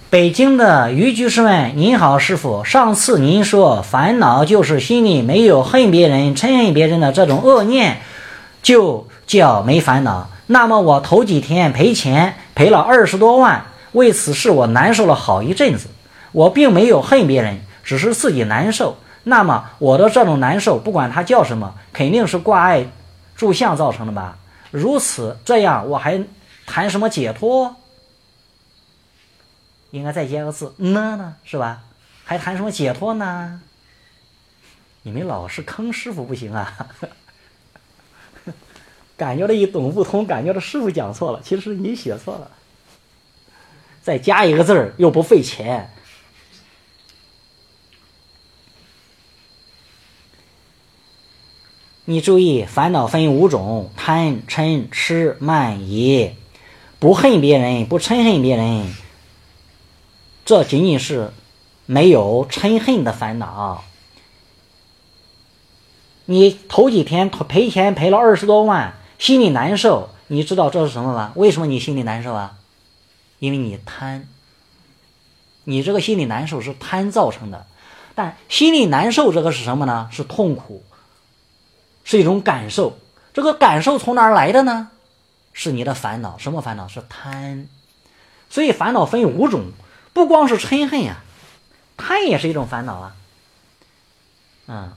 北京的于居士问：您好，师傅，上次您说烦恼就是心里没有恨别人、嗔恨别人的这种恶念，就叫没烦恼。那么我头几天赔钱赔了20多万，为此事我难受了好一阵子。我并没有恨别人，只是自己难受。那么我的这种难受，不管它叫什么，肯定是挂碍住相造成的吧？如此这样，我还谈什么解脱？应该再加个字呢，是吧？还谈什么解脱呢？你们老是坑师傅不行啊！感觉的一懂不通，感觉的师傅讲错了，其实你写错了。再加一个字儿又不费钱。你注意，烦恼分5种：贪、嗔、痴、慢、疑。不恨别人，不嗔恨别人，这仅仅是没有嗔恨的烦恼。你头几天赔钱赔了20多万，心里难受，你知道这是什么吧？为什么你心里难受啊？因为你贪。你这个心里难受是贪造成的。但心里难受这个是什么呢？是痛苦，是一种感受。这个感受从哪儿来的呢？是你的烦恼。什么烦恼？是贪。所以烦恼分5种，不光是嗔恨呀，贪也是一种烦恼啊。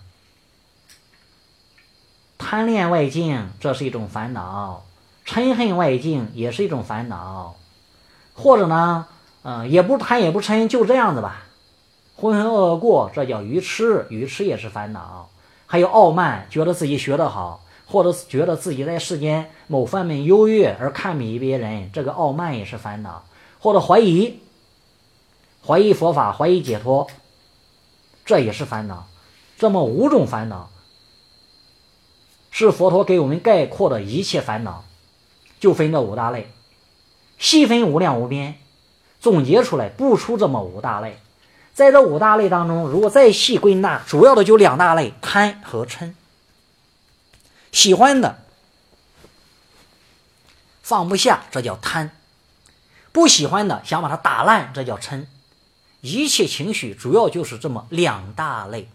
贪恋外境，这是一种烦恼；嗔恨外境也是一种烦恼。或者呢，也不贪也不嗔，就这样子吧，浑浑噩噩过，这叫愚痴。愚痴也是烦恼。还有傲慢，觉得自己学得好，或者觉得自己在世间某方面优越而看不起别人，这个傲慢也是烦恼。或者怀疑佛法，怀疑解脱，这也是烦恼。这么5种烦恼是佛陀给我们概括的一切烦恼，就分这5大类，细分无量无边，总结出来不出这么5大类。在这5大类当中，如果再细归纳，主要的就2大类，贪和嗔。喜欢的放不下，这叫贪；不喜欢的想把它打烂，这叫嗔。一切情绪主要就是这么2大类。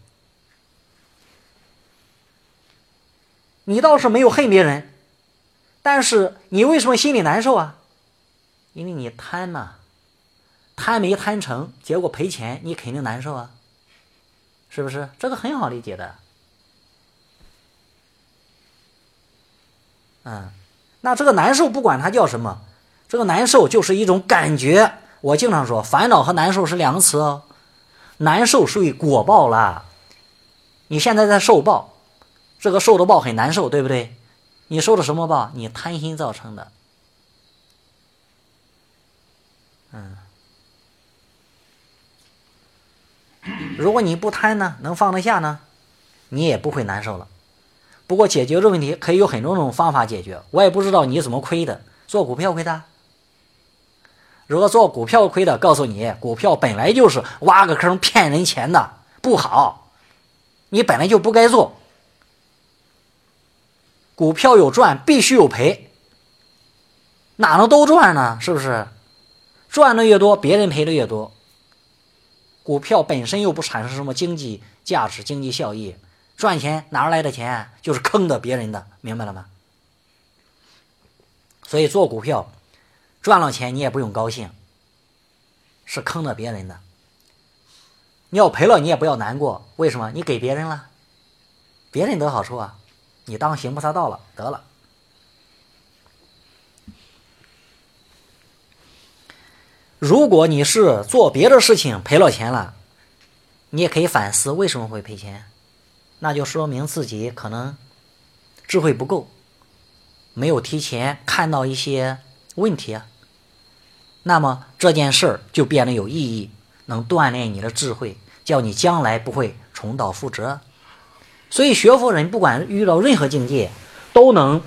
你倒是没有恨别人，但是你为什么心里难受啊？因为你贪呐，贪没贪成，结果赔钱，你肯定难受啊，是不是？这个很好理解的。那这个难受不管它叫什么，这个难受就是一种感觉。我经常说烦恼和难受是2个词哦。难受属于果报了，你现在在受报，这个受的报很难受，对不对？你受的什么报？你贪心造成的。如果你不贪呢，能放得下呢，你也不会难受了。不过解决这问题可以有很多种方法解决，我也不知道你怎么亏的。做股票亏的？如果做股票亏的，告诉你，股票本来就是挖个坑骗人钱的，不好，你本来就不该做。股票有赚必须有赔，哪能都赚呢？是不是？赚的越多，别人赔的越多。股票本身又不产生什么经济价值、经济效益，赚钱哪儿来的钱？就是坑的别人的，明白了吗？所以做股票赚了钱你也不用高兴，是坑的别人的。你要赔了你也不要难过，为什么？你给别人了，别人得好处啊，你当行菩萨道了，得了。如果你是做别的事情赔了钱了，你也可以反思为什么会赔钱，那就说明自己可能智慧不够，没有提前看到一些问题啊。那么这件事儿就变得有意义，能锻炼你的智慧，叫你将来不会重蹈覆辙。所以学佛人不管遇到任何境界，都能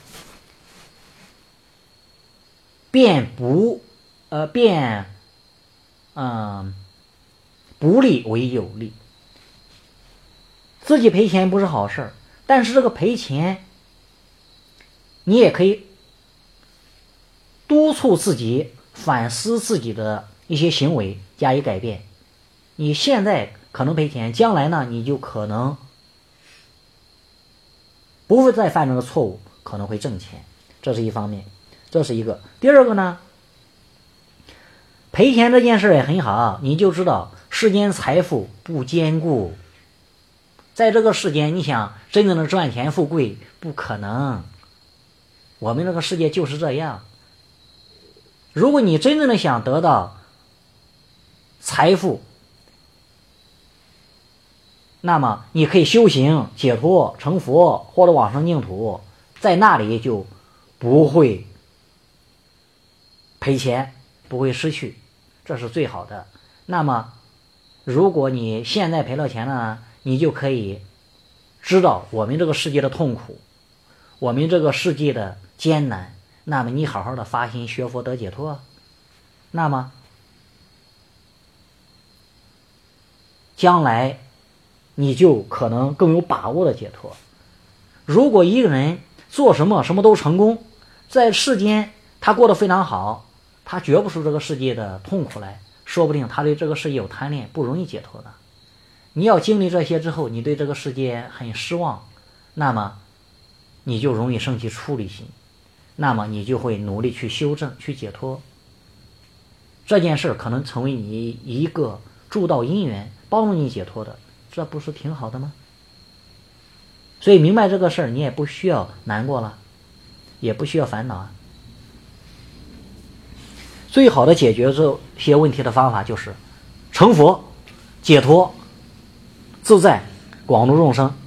不利为有利。自己赔钱不是好事，但是这个赔钱你也可以督促自己反思自己的一些行为加以改变。你现在可能赔钱，将来呢你就可能不会再犯这个错误，可能会挣钱。这是一方面，这是一个。第二个呢，赔钱这件事也很好，你就知道世间财富不坚固。在这个世间，你想真正的赚钱富贵不可能，我们这个世界就是这样。如果你真正的想得到财富，那么你可以修行解脱成佛，或者往生净土，在那里就不会赔钱，不会失去，这是最好的。那么如果你现在赔了钱了呢，你就可以知道我们这个世界的痛苦，我们这个世界的艰难，那么你好好的发心学佛得解脱，那么将来你就可能更有把握的解脱。如果一个人做什么什么都成功，在世间他过得非常好，他觉不出这个世界的痛苦来，说不定他对这个世界有贪恋，不容易解脱的。你要经历这些之后，你对这个世界很失望，那么你就容易生起出离心，那么你就会努力去修正去解脱。这件事可能成为你一个助道因缘，帮助你解脱的，这不是挺好的吗？所以明白这个事儿，你也不需要难过了，也不需要烦恼啊。最好的解决这些问题的方法就是成佛、解脱、自在、广度众生。